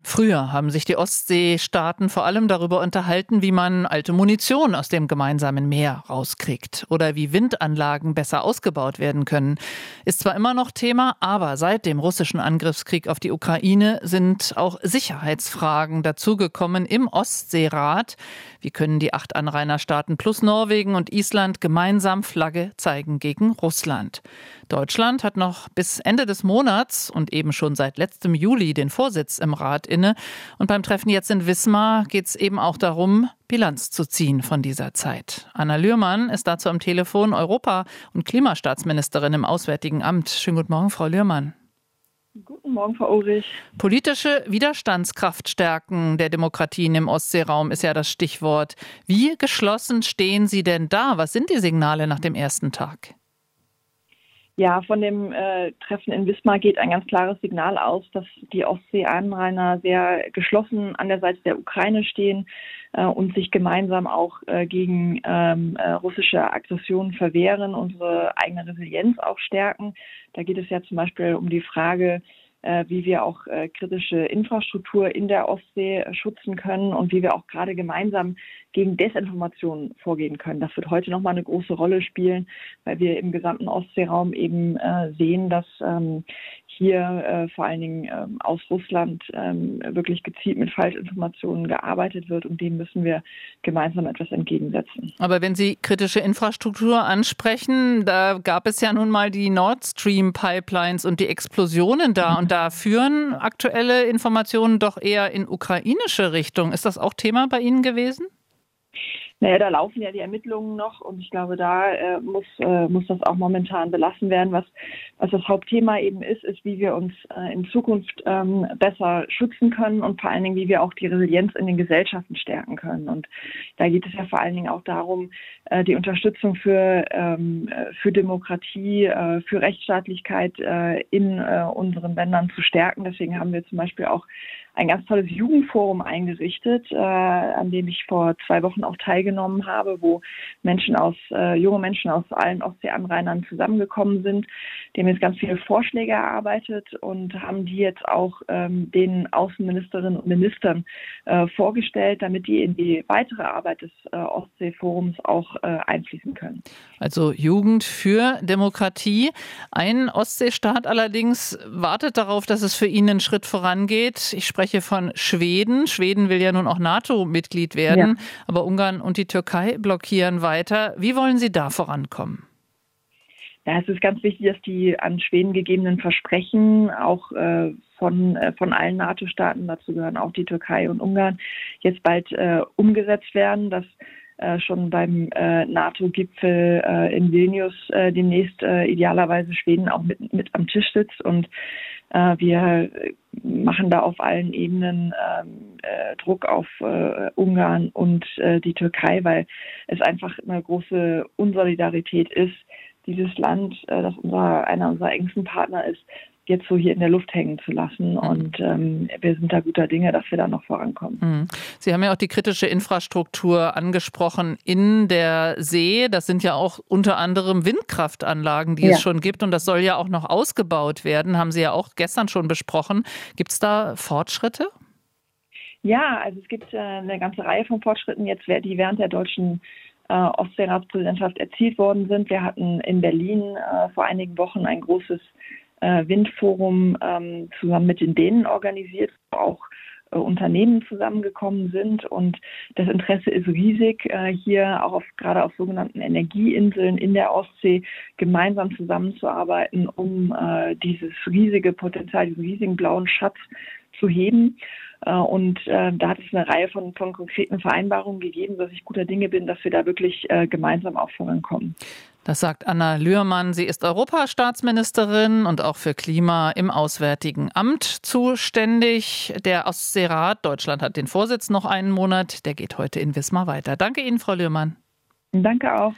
Früher haben sich die Ostseestaaten vor allem darüber unterhalten, wie man alte Munition aus dem gemeinsamen Meer rauskriegt oder wie Windanlagen besser ausgebaut werden können. Ist zwar immer noch Thema, aber seit dem russischen Angriffskrieg auf die Ukraine sind auch Sicherheitsfragen dazugekommen im Ostseerat. Wie können die 8 Anrainerstaaten plus Norwegen und Island gemeinsam Flagge zeigen gegen Russland? Deutschland hat noch bis Ende des Monats und eben schon seit letztem Juli den Vorsitz im Rat inne. Und beim Treffen jetzt in Wismar geht es eben auch darum, Bilanz zu ziehen von dieser Zeit. Anna Lührmann ist dazu am Telefon, Europa- und Klimastaatsministerin im Auswärtigen Amt. Schönen guten Morgen, Frau Lührmann. Guten Morgen, Frau Ulrich. Politische Widerstandskraft stärken der Demokratien im Ostseeraum ist ja das Stichwort. Wie geschlossen stehen Sie denn da? Was sind die Signale nach dem ersten Tag? Ja, von dem Treffen in Wismar geht ein ganz klares Signal aus, dass die Ostsee-Anrainer sehr geschlossen an der Seite der Ukraine stehen und sich gemeinsam auch gegen russische Aggressionen verwehren, unsere eigene Resilienz auch stärken. Da geht es ja zum Beispiel um die Frage, wie wir auch kritische Infrastruktur in der Ostsee schützen können und wie wir auch gerade gemeinsam gegen Desinformation vorgehen können. Das wird heute nochmal eine große Rolle spielen, weil wir im gesamten Ostseeraum eben sehen, dass hier vor allen Dingen aus Russland wirklich gezielt mit Falschinformationen gearbeitet wird und dem müssen wir gemeinsam etwas entgegensetzen. Aber wenn Sie kritische Infrastruktur ansprechen, da gab es ja nun mal die Nord Stream Pipelines und die Explosionen da und da führen aktuelle Informationen doch eher in ukrainische Richtung. Ist das auch Thema bei Ihnen gewesen? Naja, da laufen ja die Ermittlungen noch und ich glaube, da muss das auch momentan belassen werden. Was das Hauptthema eben ist, wie wir uns in Zukunft besser schützen können und vor allen Dingen, wie wir auch die Resilienz in den Gesellschaften stärken können. Und da geht es ja vor allen Dingen auch darum, die Unterstützung für Demokratie, für Rechtsstaatlichkeit in unseren Ländern zu stärken. Deswegen haben wir zum Beispiel auch ein ganz tolles Jugendforum eingerichtet, an dem ich vor 2 Wochen auch teilgenommen habe, wo junge Menschen aus allen Ostseeanrainern zusammengekommen sind. Die haben jetzt ganz viele Vorschläge erarbeitet und haben die jetzt auch den Außenministerinnen und Ministern vorgestellt, damit die in die weitere Arbeit des Ostseeforums auch einfließen können. Also Jugend für Demokratie. Ein Ostseestaat allerdings wartet darauf, dass es für ihn einen Schritt vorangeht. Ich spreche von Schweden. Schweden will ja nun auch NATO-Mitglied werden, aber Ungarn und die Türkei blockieren weiter. Wie wollen Sie da vorankommen? Ja, es ist ganz wichtig, dass die an Schweden gegebenen Versprechen auch von allen NATO-Staaten, dazu gehören auch die Türkei und Ungarn, jetzt bald umgesetzt werden, dass schon beim NATO-Gipfel in Vilnius demnächst idealerweise Schweden auch mit am Tisch sitzt und wir machen da auf allen Ebenen Druck auf Ungarn und die Türkei, weil es einfach eine große Unsolidarität ist, dieses Land, das einer unserer engsten Partner ist, jetzt so hier in der Luft hängen zu lassen. Und wir sind da guter Dinge, dass wir da noch vorankommen. Sie haben ja auch die kritische Infrastruktur angesprochen in der See. Das sind ja auch unter anderem Windkraftanlagen, die es schon gibt. Und das soll ja auch noch ausgebaut werden. Haben Sie ja auch gestern schon besprochen. Gibt es da Fortschritte? Ja, also es gibt eine ganze Reihe von Fortschritten jetzt, die während der deutschen Ostseeratspräsidentschaft erzielt worden sind. Wir hatten in Berlin vor einigen Wochen ein großes Windforum zusammen mit den Dänen organisiert, wo auch Unternehmen zusammengekommen sind und das Interesse ist riesig, hier auch gerade auf sogenannten Energieinseln in der Ostsee gemeinsam zusammenzuarbeiten, um dieses riesige Potenzial, diesen riesigen blauen Schatz zu heben. Und da hat es eine Reihe von konkreten Vereinbarungen gegeben, dass ich guter Dinge bin, dass wir da wirklich gemeinsam auch vorankommen. Das sagt Anna Lührmann. Sie ist Europastaatsministerin und auch für Klima im Auswärtigen Amt zuständig. Der Ostseerat, Deutschland hat den Vorsitz noch einen Monat, der geht heute in Wismar weiter. Danke Ihnen, Frau Lührmann. Danke auch.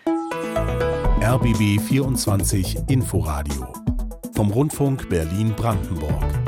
RBB 24 Inforadio vom Rundfunk Berlin-Brandenburg.